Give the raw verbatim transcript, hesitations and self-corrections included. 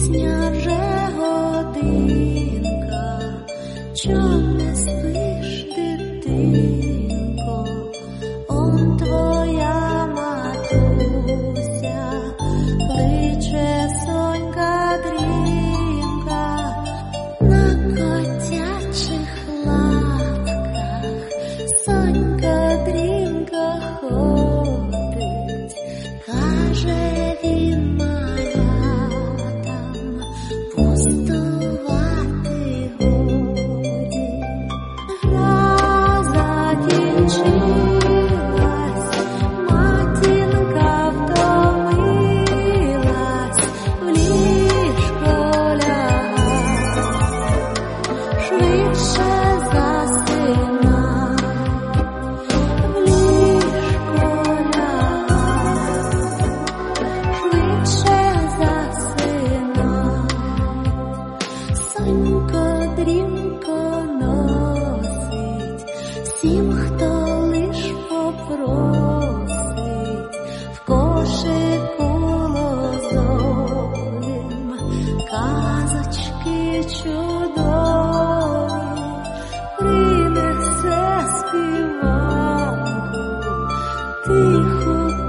пісня вже годинка, чом не спиш, дитинко, он твоя матуся, кличе сонька дрімка, на котячих лапках сонька дрімка ходить, каже він малятам, пустувати годі. Гра закінчилась, матінка втомилась, в ліжко лягай, швидше засинай, в ліжко лягай, швидше засинай. Сонько дрімко носить всім, хто лиш попросить, в кошику лозовім казочки чудові принесе співанку, тиху